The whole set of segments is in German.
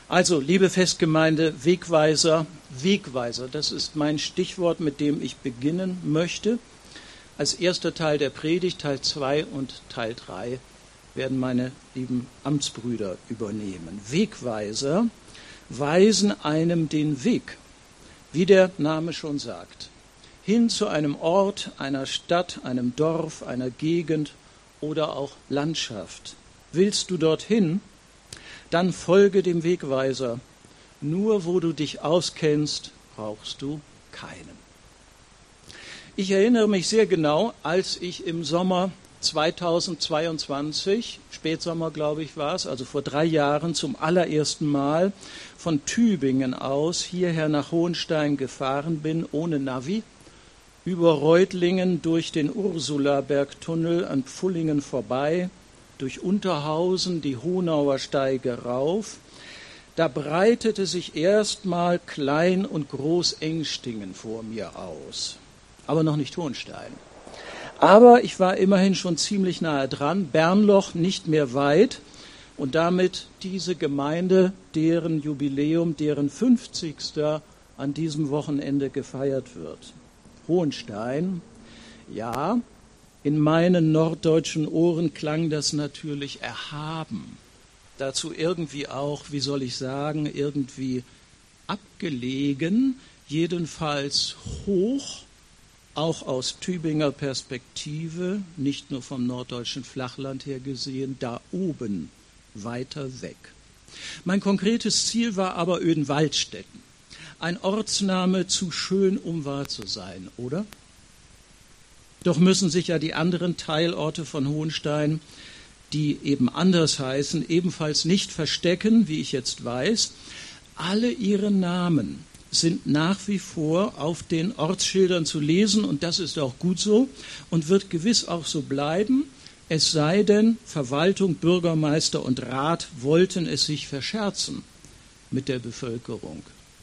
Also, liebe Festgemeinde, Wegweiser, das ist mein Stichwort, mit dem ich beginnen möchte. Als erster Teil der Predigt, Teil 2 und Teil 3, werden meine lieben Amtsbrüder übernehmen. Wegweiser weisen einem den Weg, wie der Name schon sagt, hin zu einem Ort, einer Stadt, einem Dorf, einer Gegend oder auch Landschaft. Willst du dorthin, dann folge dem Wegweiser. Nur wo du dich auskennst, brauchst du keinen. Ich erinnere mich sehr genau, als ich im Sommer 2022, Spätsommer glaube ich war es, also vor 3 Jahren zum allerersten Mal von Tübingen aus hierher nach Hohenstein gefahren bin, ohne Navi, über Reutlingen durch den Ursulabergtunnel an Pfullingen vorbei, durch Unterhausen die Honauer Steige rauf. Da breitete sich erstmal Klein- und Groß-Engstingen vor mir aus, aber noch nicht Hohenstein. Aber ich war immerhin schon ziemlich nahe dran, Bernloch nicht mehr weit und damit diese Gemeinde, deren Jubiläum, deren 50. an diesem Wochenende gefeiert wird. Hohenstein, ja, in meinen norddeutschen Ohren klang das natürlich erhaben. Dazu irgendwie auch, wie soll ich sagen, irgendwie abgelegen, jedenfalls hoch, auch aus Tübinger Perspektive, nicht nur vom norddeutschen Flachland her gesehen, da oben, weiter weg. Mein konkretes Ziel war aber Oedenwaldstätten. Ein Ortsname zu schön, um wahr zu sein, oder? Doch müssen sich ja die anderen Teilorte von Hohenstein, die eben anders heißen, ebenfalls nicht verstecken, wie ich jetzt weiß. Alle ihre Namen sind nach wie vor auf den Ortsschildern zu lesen und das ist auch gut so und wird gewiss auch so bleiben, es sei denn, Verwaltung, Bürgermeister und Rat wollten es sich verscherzen mit der Bevölkerung.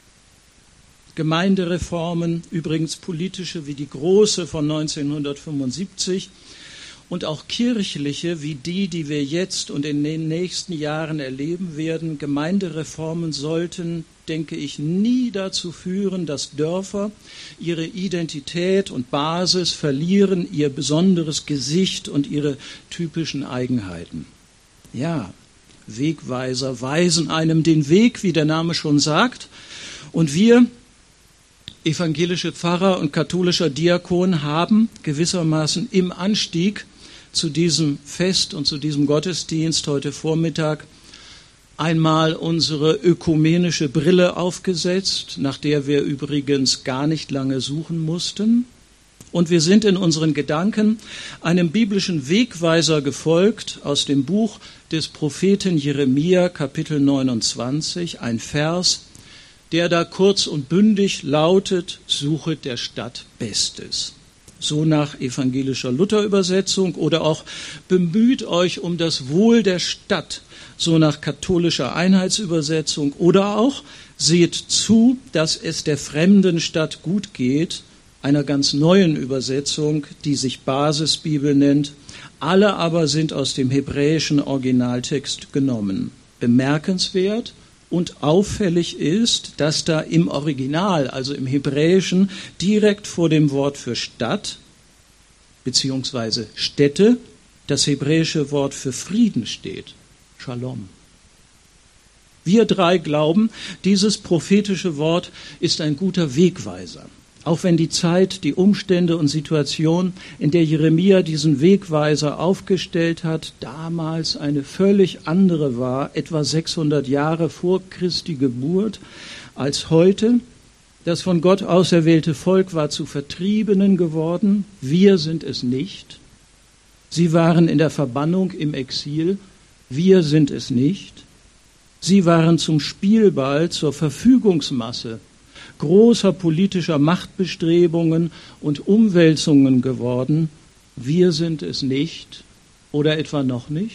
Gemeindereformen, übrigens politische wie die große von 1975 und auch kirchliche wie die, die wir jetzt und in den nächsten Jahren erleben werden. Gemeindereformen sollten, denke ich, nie dazu führen, dass Dörfer ihre Identität und Basis verlieren, ihr besonderes Gesicht und ihre typischen Eigenheiten. Ja, Wegweiser weisen einem den Weg, wie der Name schon sagt, und wir evangelische Pfarrer und katholischer Diakon haben gewissermaßen im Anstieg zu diesem Fest und zu diesem Gottesdienst heute Vormittag einmal unsere ökumenische Brille aufgesetzt, nach der wir übrigens gar nicht lange suchen mussten. Und wir sind in unseren Gedanken einem biblischen Wegweiser gefolgt aus dem Buch des Propheten Jeremia, Kapitel 29, ein Vers, der da kurz und bündig lautet, suchet der Stadt Bestes. So nach evangelischer Luther-Übersetzung oder auch bemüht euch um das Wohl der Stadt, so nach katholischer Einheitsübersetzung oder auch seht zu, dass es der fremden Stadt gut geht, einer ganz neuen Übersetzung, die sich Basisbibel nennt. Alle aber sind aus dem hebräischen Originaltext genommen. Bemerkenswert und auffällig ist, dass da im Original, also im Hebräischen, direkt vor dem Wort für Stadt beziehungsweise Städte, das hebräische Wort für Frieden steht. Shalom. Wir 3 glauben, dieses prophetische Wort ist ein guter Wegweiser. Auch wenn die Zeit, die Umstände und Situation, in der Jeremia diesen Wegweiser aufgestellt hat, damals eine völlig andere war, etwa 600 Jahre vor Christi Geburt, als heute. Das von Gott auserwählte Volk war zu Vertriebenen geworden. Wir sind es nicht. Sie waren in der Verbannung im Exil. Wir sind es nicht. Sie waren zum Spielball, zur Verfügungsmasse großer politischer Machtbestrebungen und Umwälzungen geworden. Wir sind es nicht oder etwa noch nicht.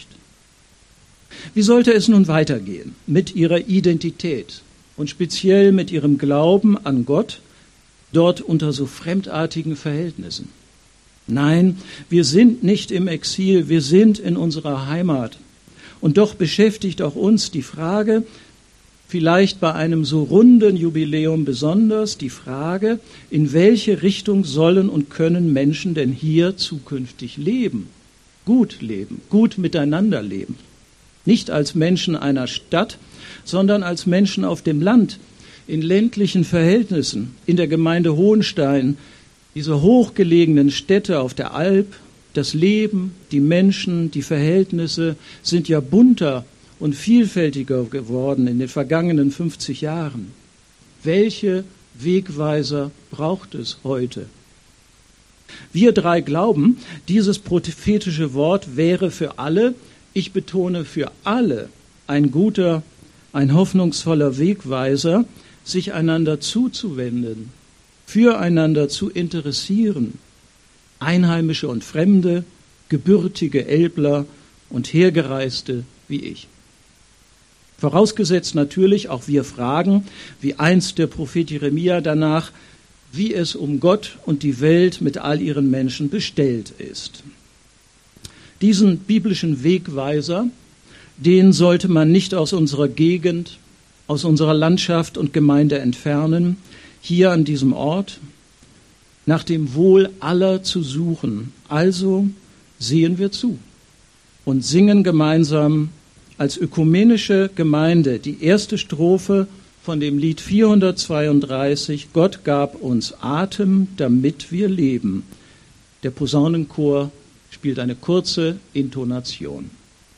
Wie sollte es nun weitergehen mit ihrer Identität und speziell mit ihrem Glauben an Gott, dort unter so fremdartigen Verhältnissen? Nein, wir sind nicht im Exil, wir sind in unserer Heimat. Und doch beschäftigt auch uns die Frage, vielleicht bei einem so runden Jubiläum besonders die Frage, in welche Richtung sollen und können Menschen denn hier zukünftig leben, gut miteinander leben. Nicht als Menschen einer Stadt, sondern als Menschen auf dem Land, in ländlichen Verhältnissen, in der Gemeinde Hohenstein, diese hochgelegenen Städte auf der Alp. Das Leben, die Menschen, die Verhältnisse sind ja bunter und vielfältiger geworden in den vergangenen 50 Jahren. Welche Wegweiser braucht es heute? Wir drei glauben, dieses prophetische Wort wäre für alle, ich betone für alle, ein guter, ein hoffnungsvoller Wegweiser, sich einander zuzuwenden, füreinander zu interessieren, Einheimische und Fremde, gebürtige Elbler und Hergereiste wie ich. Vorausgesetzt natürlich, auch wir fragen, wie einst der Prophet Jeremia danach, wie es um Gott und die Welt mit all ihren Menschen bestellt ist. Diesen biblischen Wegweiser, den sollte man nicht aus unserer Gegend, aus unserer Landschaft und Gemeinde entfernen, hier an diesem Ort, nach dem Wohl aller zu suchen. Also sehen wir zu und singen gemeinsam als ökumenische Gemeinde die erste Strophe von dem Lied 432, Gott gab uns Atem, damit wir leben. Der Posaunenchor spielt eine kurze Intonation.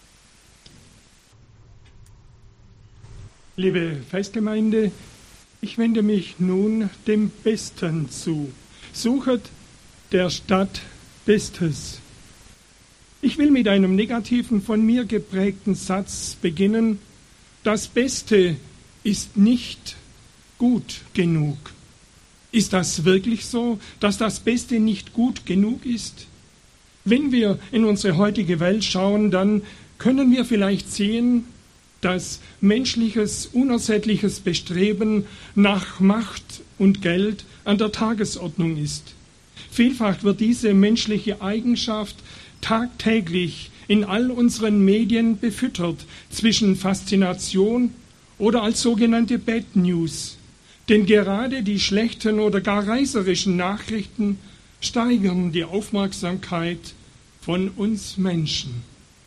Liebe Festgemeinde, ich wende mich nun dem Besten zu. Suchet der Stadt Bestes. Ich will mit einem negativen, von mir geprägten Satz beginnen. Das Beste ist nicht gut genug. Ist das wirklich so, dass das Beste nicht gut genug ist? Wenn wir in unsere heutige Welt schauen, dann können wir vielleicht sehen, dass menschliches, unersättliches Bestreben nach Macht und Geld an der Tagesordnung ist. Vielfach wird diese menschliche Eigenschaft tagtäglich in all unseren Medien befüttert, zwischen Faszination oder als sogenannte Bad News. Denn gerade die schlechten oder gar reißerischen Nachrichten steigern die Aufmerksamkeit von uns Menschen.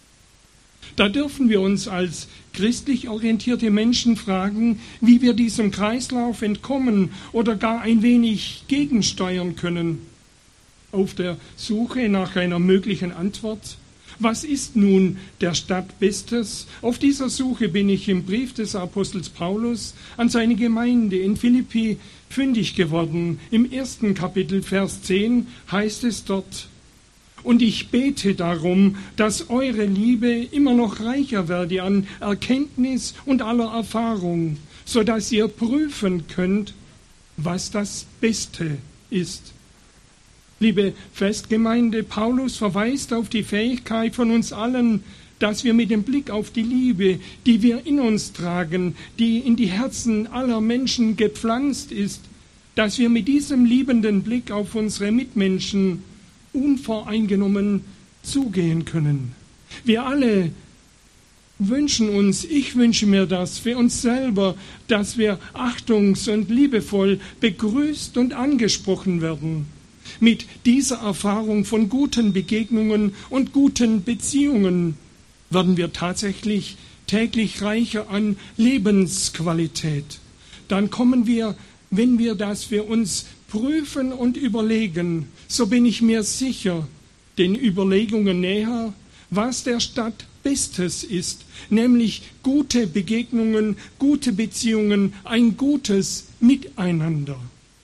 Da dürfen wir uns als christlich orientierte Menschen fragen, wie wir diesem Kreislauf entkommen oder gar ein wenig gegensteuern können. Auf der Suche nach einer möglichen Antwort, was ist nun der Stadt Bestes? Auf dieser Suche bin ich im Brief des Apostels Paulus an seine Gemeinde in Philippi fündig geworden. Im 1. Kapitel, Vers 10 heißt es dort: Und ich bete darum, dass eure Liebe immer noch reicher werde an Erkenntnis und aller Erfahrung, so dass ihr prüfen könnt, was das Beste ist. Liebe Festgemeinde, Paulus verweist auf die Fähigkeit von uns allen, dass wir mit dem Blick auf die Liebe, die wir in uns tragen, die in die Herzen aller Menschen gepflanzt ist, dass wir mit diesem liebenden Blick auf unsere Mitmenschen unvoreingenommen zugehen können. Wir alle wünschen uns, ich wünsche mir das für uns selber, dass wir achtungs- und liebevoll begrüßt und angesprochen werden. Mit dieser Erfahrung von guten Begegnungen und guten Beziehungen werden wir tatsächlich täglich reicher an Lebensqualität. Dann kommen wir, wenn wir das für uns prüfen und überlegen, so bin ich mir sicher, den Überlegungen näher, was der Stadt Bestes ist, nämlich gute Begegnungen, gute Beziehungen, ein gutes Miteinander.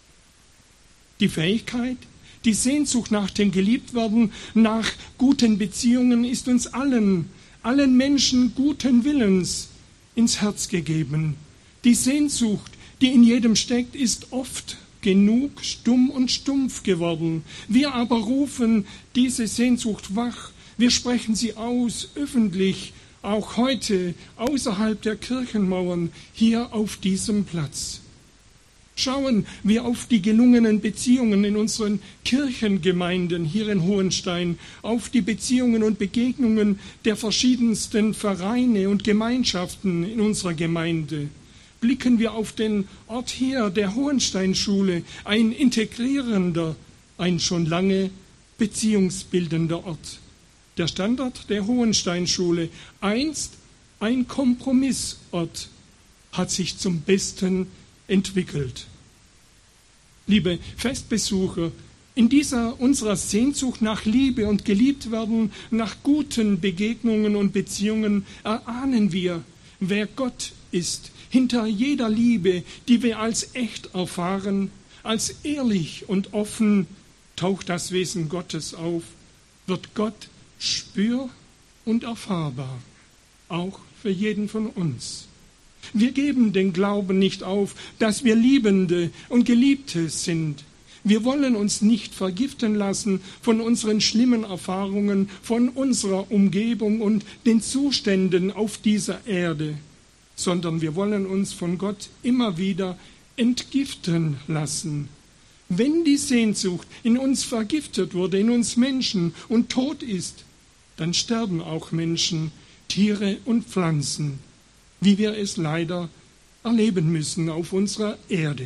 Die Fähigkeit, die Sehnsucht nach dem Geliebtwerden, nach guten Beziehungen ist uns allen Menschen guten Willens ins Herz gegeben. Die Sehnsucht, die in jedem steckt, ist oft genug stumm und stumpf geworden. Wir aber rufen diese Sehnsucht wach. Wir sprechen sie aus, öffentlich, auch heute, außerhalb der Kirchenmauern, hier auf diesem Platz. Schauen wir auf die gelungenen Beziehungen in unseren Kirchengemeinden hier in Hohenstein, auf die Beziehungen und Begegnungen der verschiedensten Vereine und Gemeinschaften in unserer Gemeinde. blicken wir auf den Ort hier der Hohensteinschule, ein integrierender, ein schon lange beziehungsbildender Ort. Der Standort der Hohensteinschule, einst ein Kompromissort, hat sich zum Besten entwickelt. Liebe Festbesucher, in dieser unserer Sehnsucht nach Liebe und Geliebtwerden, nach guten Begegnungen und Beziehungen erahnen wir, wer Gott ist. Hinter jeder Liebe, die wir als echt erfahren, als ehrlich und offen, taucht das Wesen Gottes auf, wird Gott spür- und erfahrbar, auch für jeden von uns. Wir geben den Glauben nicht auf, dass wir Liebende und Geliebte sind. Wir wollen uns nicht vergiften lassen von unseren schlimmen Erfahrungen, von unserer Umgebung und den Zuständen auf dieser Erde, sondern wir wollen uns von Gott immer wieder entgiften lassen. Wenn die Sehnsucht in uns vergiftet wurde, in uns Menschen und tot ist, dann sterben auch Menschen, Tiere und Pflanzen, wie wir es leider erleben müssen auf unserer Erde.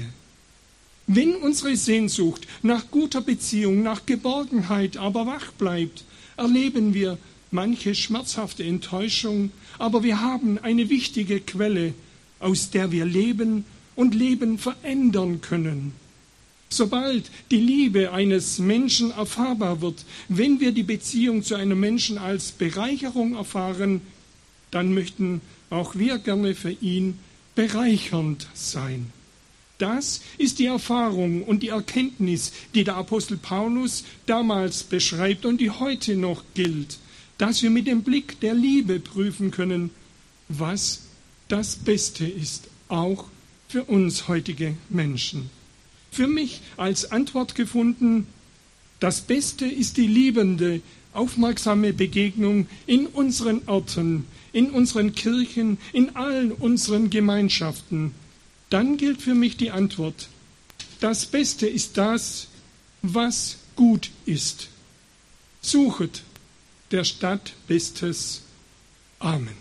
Wenn unsere Sehnsucht nach guter Beziehung, nach Geborgenheit aber wach bleibt, erleben wir manche schmerzhafte Enttäuschung, aber wir haben eine wichtige Quelle, aus der wir leben und Leben verändern können. Sobald die Liebe eines Menschen erfahrbar wird, wenn wir die Beziehung zu einem Menschen als Bereicherung erfahren, dann möchten auch wir gerne für ihn bereichernd sein. Das ist die Erfahrung und die Erkenntnis, die der Apostel Paulus damals beschreibt und die heute noch gilt, dass wir mit dem Blick der Liebe prüfen können, was das Beste ist, auch für uns heutige Menschen. Für mich als Antwort gefunden, das Beste ist die liebende, aufmerksame Begegnung in unseren Orten, in unseren Kirchen, in allen unseren Gemeinschaften. Dann gilt für mich die Antwort, das Beste ist das, was gut ist. Suchet der Stadt Bestes. Amen.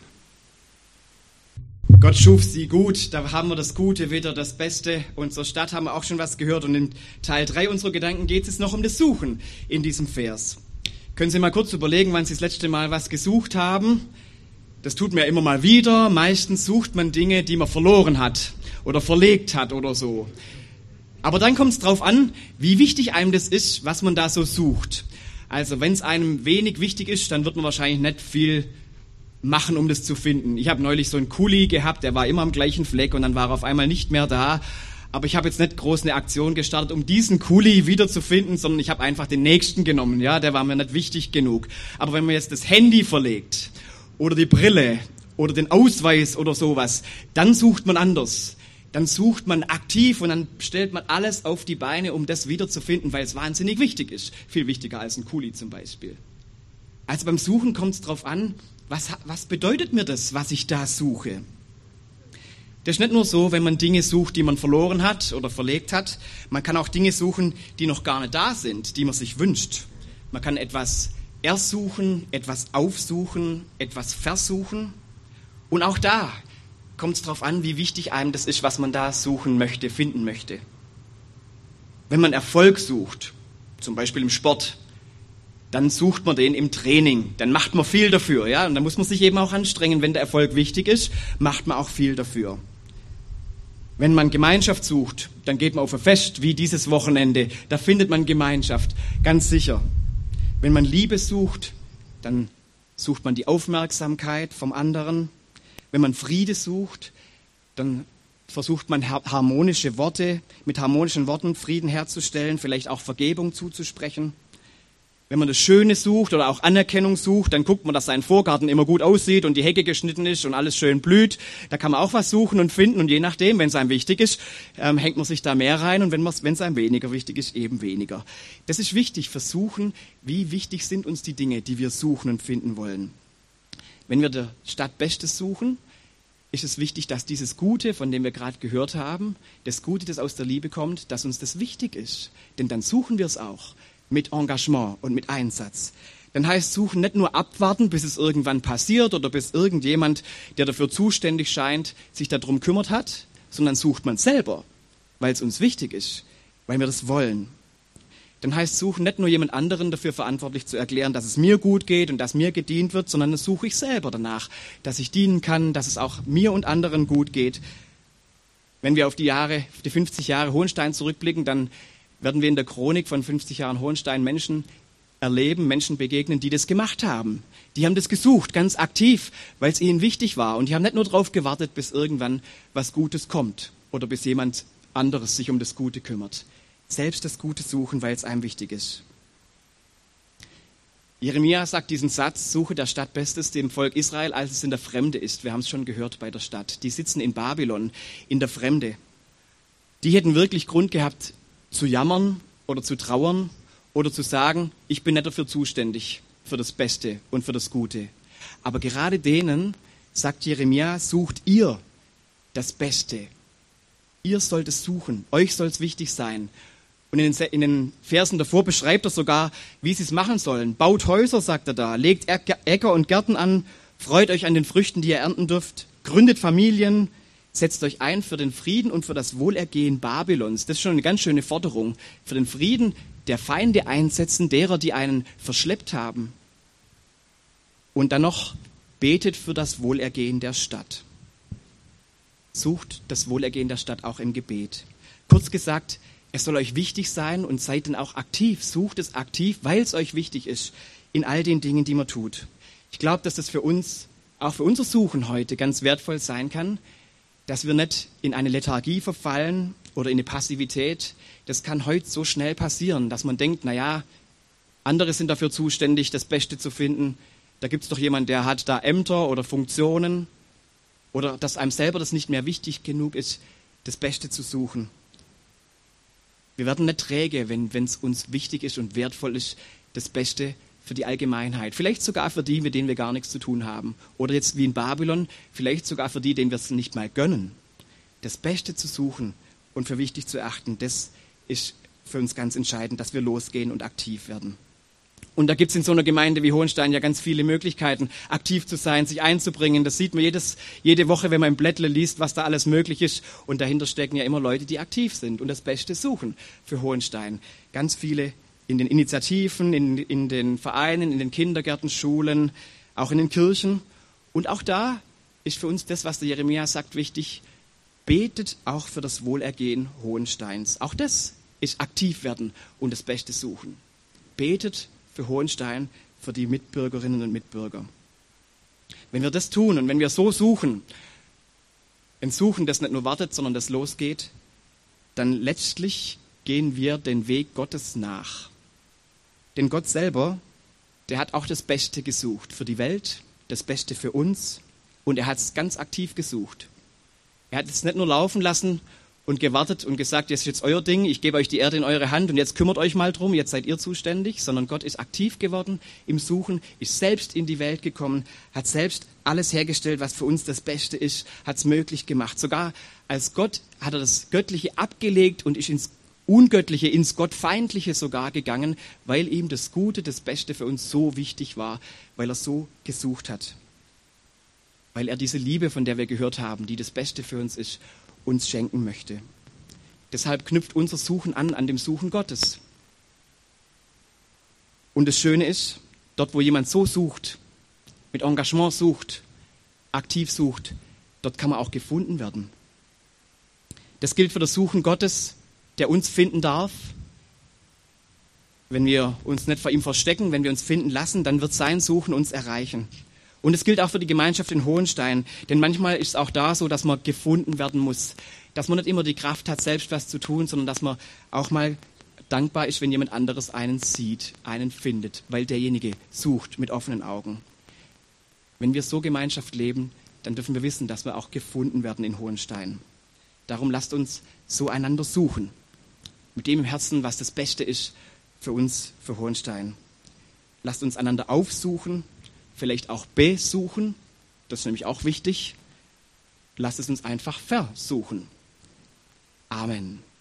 Gott schuf sie gut, da haben wir das Gute wieder, das Beste. Und zur Stadt haben wir auch schon was gehört. Und in Teil 3 unserer Gedanken geht es noch um das Suchen in diesem Vers. Können Sie mal kurz überlegen, wann Sie das letzte Mal was gesucht haben? Das tut man ja immer mal wieder. Meistens sucht man Dinge, die man verloren hat oder verlegt hat oder so. Aber dann kommt es drauf an, wie wichtig einem das ist, was man da so sucht. Also wenn es einem wenig wichtig ist, dann wird man wahrscheinlich nicht viel machen, um das zu finden. Ich habe neulich so einen Kuli gehabt, der war immer am gleichen Fleck und dann war er auf einmal nicht mehr da. Aber ich habe jetzt nicht groß eine Aktion gestartet, um diesen Kuli wiederzufinden, sondern ich habe einfach den nächsten genommen. Ja, der war mir nicht wichtig genug. Aber wenn man jetzt das Handy verlegt oder die Brille oder den Ausweis oder sowas, dann sucht man anders. Dann sucht man aktiv und dann stellt man alles auf die Beine, um das wiederzufinden, weil es wahnsinnig wichtig ist. Viel wichtiger als ein Kuli zum Beispiel. Also beim Suchen kommt es drauf an, was bedeutet mir das, was ich da suche? Das ist nicht nur so, wenn man Dinge sucht, die man verloren hat oder verlegt hat. Man kann auch Dinge suchen, die noch gar nicht da sind, die man sich wünscht. Man kann etwas ersuchen, etwas aufsuchen, etwas versuchen. Und auch da kommt es darauf an, wie wichtig einem das ist, was man da suchen möchte, finden möchte. Wenn man Erfolg sucht, zum Beispiel im Sport, dann sucht man den im Training, dann macht man viel dafür, ja, und dann muss man sich eben auch anstrengen, wenn der Erfolg wichtig ist, macht man auch viel dafür. Wenn man Gemeinschaft sucht, dann geht man auf ein Fest wie dieses Wochenende, da findet man Gemeinschaft, ganz sicher. Wenn man Liebe sucht, dann sucht man die Aufmerksamkeit vom anderen. Wenn man Friede sucht, dann versucht man harmonische Worte, mit harmonischen Worten Frieden herzustellen, vielleicht auch Vergebung zuzusprechen. Wenn man das Schöne sucht oder auch Anerkennung sucht, dann guckt man, dass sein Vorgarten immer gut aussieht und die Hecke geschnitten ist und alles schön blüht. Da kann man auch was suchen und finden und je nachdem, wenn es einem wichtig ist, hängt man sich da mehr rein und wenn es einem weniger wichtig ist, eben weniger. Das ist wichtig, versuchen, wie wichtig sind uns die Dinge, die wir suchen und finden wollen. Wenn wir der Stadt Bestes suchen, ist es wichtig, dass dieses Gute, von dem wir gerade gehört haben, das Gute, das aus der Liebe kommt, dass uns das wichtig ist. Denn dann suchen wir es auch. Mit Engagement und mit Einsatz. Dann heißt suchen nicht nur abwarten, bis es irgendwann passiert oder bis irgendjemand, der dafür zuständig scheint, sich darum kümmert hat, sondern sucht man selber, weil es uns wichtig ist, weil wir das wollen. Dann heißt Suchen nicht nur jemand anderen dafür verantwortlich zu erklären, dass es mir gut geht und dass mir gedient wird, sondern das suche ich selber danach, dass ich dienen kann, dass es auch mir und anderen gut geht. Wenn wir auf die 50 Jahre Hohenstein zurückblicken, dann werden wir in der Chronik von 50 Jahren Hohenstein Menschen erleben, Menschen begegnen, die das gemacht haben. Die haben das gesucht, ganz aktiv, weil es ihnen wichtig war. Und die haben nicht nur darauf gewartet, bis irgendwann was Gutes kommt oder bis jemand anderes sich um das Gute kümmert. Selbst das Gute suchen, weil es einem wichtig ist. Jeremia sagt diesen Satz, suche der Stadt Bestes dem Volk Israel, als es in der Fremde ist. Wir haben es schon gehört bei der Stadt. Die sitzen in Babylon, in der Fremde. Die hätten wirklich Grund gehabt, zu jammern oder zu trauern oder zu sagen, ich bin nicht dafür zuständig, für das Beste und für das Gute. Aber gerade denen, sagt Jeremia, sucht ihr das Beste. Ihr sollt es suchen, euch soll es wichtig sein. Und in den Versen davor beschreibt er sogar, wie sie es machen sollen. Baut Häuser, sagt er da, legt Äcker und Gärten an, freut euch an den Früchten, die ihr ernten dürft, gründet Familien, setzt euch ein für den Frieden und für das Wohlergehen Babylons. Das ist schon eine ganz schöne Forderung. Für den Frieden der Feinde einsetzen, derer, die einen verschleppt haben. Und dann noch betet für das Wohlergehen der Stadt. Sucht das Wohlergehen der Stadt auch im Gebet. Kurz gesagt, es soll euch wichtig sein und seid dann auch aktiv. Sucht es aktiv, weil es euch wichtig ist in all den Dingen, die man tut. Ich glaube, dass das für uns, auch für unser Suchen heute ganz wertvoll sein kann, dass wir nicht in eine Lethargie verfallen oder in eine Passivität. Das kann heute so schnell passieren, dass man denkt, naja, andere sind dafür zuständig, das Beste zu finden. Da gibt es doch jemanden, der hat da Ämter oder Funktionen. Oder dass einem selber das nicht mehr wichtig genug ist, das Beste zu suchen. Wir werden nicht träge, wenn es uns wichtig ist und wertvoll ist, das Beste für die Allgemeinheit. Vielleicht sogar für die, mit denen wir gar nichts zu tun haben. Oder jetzt wie in Babylon, vielleicht sogar für die, denen wir es nicht mal gönnen. Das Beste zu suchen und für wichtig zu erachten, das ist für uns ganz entscheidend, dass wir losgehen und aktiv werden. Und da gibt es in so einer Gemeinde wie Hohenstein ja ganz viele Möglichkeiten, aktiv zu sein, sich einzubringen. Das sieht man jede Woche, wenn man im Blättle liest, was da alles möglich ist. Und dahinter stecken ja immer Leute, die aktiv sind und das Beste suchen für Hohenstein. Ganz viele in den Initiativen, in den Vereinen, in den Kindergärten, Schulen, auch in den Kirchen. Und auch da ist für uns das, was der Jeremia sagt, wichtig. Betet auch für das Wohlergehen Hohensteins. Auch das ist aktiv werden und das Beste suchen. Betet für Hohenstein, für die Mitbürgerinnen und Mitbürger. Wenn wir das tun und wenn wir so suchen, ein Suchen, das nicht nur wartet, sondern das losgeht, dann letztlich gehen wir den Weg Gottes nach. Denn Gott selber, der hat auch das Beste gesucht für die Welt, das Beste für uns und er hat es ganz aktiv gesucht. Er hat es nicht nur laufen lassen und gewartet und gesagt, jetzt ist jetzt euer Ding, ich gebe euch die Erde in eure Hand und jetzt kümmert euch mal drum, jetzt seid ihr zuständig, sondern Gott ist aktiv geworden im Suchen, ist selbst in die Welt gekommen, hat selbst alles hergestellt, was für uns das Beste ist, hat es möglich gemacht. Sogar als Gott hat er das Göttliche abgelegt und ist ins Ungöttliche, ins Gottfeindliche sogar gegangen, weil ihm das Gute, das Beste für uns so wichtig war, weil er so gesucht hat. Weil er diese Liebe, von der wir gehört haben, die das Beste für uns ist, uns schenken möchte. Deshalb knüpft unser Suchen an dem Suchen Gottes. Und das Schöne ist, dort wo jemand so sucht, mit Engagement sucht, aktiv sucht, dort kann man auch gefunden werden. Das gilt für das Suchen Gottes, der uns finden darf. Wenn wir uns nicht vor ihm verstecken, wenn wir uns finden lassen, dann wird sein Suchen uns erreichen. Und es gilt auch für die Gemeinschaft in Hohenstein, denn manchmal ist es auch da so, dass man gefunden werden muss, dass man nicht immer die Kraft hat, selbst was zu tun, sondern dass man auch mal dankbar ist, wenn jemand anderes einen sieht, einen findet, weil derjenige sucht mit offenen Augen. Wenn wir so Gemeinschaft leben, dann dürfen wir wissen, dass wir auch gefunden werden in Hohenstein. Darum lasst uns so einander suchen, mit dem im Herzen, was das Beste ist für uns, für Hohenstein. Lasst uns einander aufsuchen, vielleicht auch besuchen, das ist nämlich auch wichtig. Lasst es uns einfach versuchen. Amen.